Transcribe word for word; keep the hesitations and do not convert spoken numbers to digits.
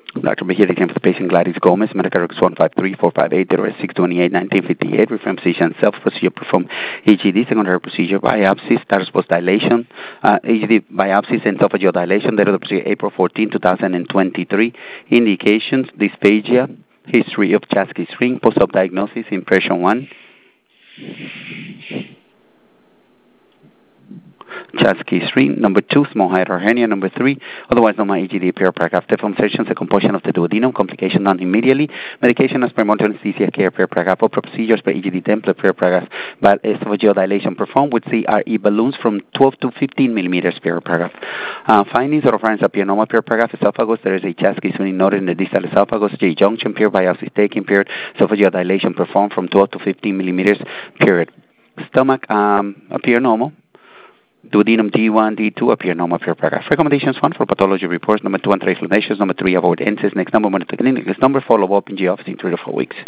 Doctor Mejia claim for the patient Gladys Gomez, medical records one five three four five eight, date of six twenty-eight nineteen fifty-eight, referring physician self-procedure performed E G D, secondary procedure, biopsy, status post dilation, uh, E G D biopsy, esophageal dilation, date of the procedure April fourteenth two thousand twenty-three, indications, dysphagia, history of Chasky's ring, post-op diagnosis, impression one. Chasky's ring. Number two, small hiatal hernia. Number three, otherwise known as E G D, paragraph. Deformation, composition of the duodenum, complication done immediately. Medication as per monitoring anesthesia care, paragraph. Opera procedures per E G D template, paragraph. But esophageal dilation performed with C R E balloons from twelve to fifteen millimeters, paragraph. Uh, findings of reference appear normal, paragraph. Esophagus, there is a Chasky's ring noted in the distal esophagus. J junction, period. Biopsy taken, period. Esophageal dilation performed from twelve to fifteen millimeters, period. Stomach um, appear normal. Duodenum D one, D two appear normal, appear paragraph. Recommendations one for pathology reports. Number two, anti-inflammations. Number three, avoid N SAIDs. Next number, monitor clinic. Next number, follow up in G office in three to four weeks.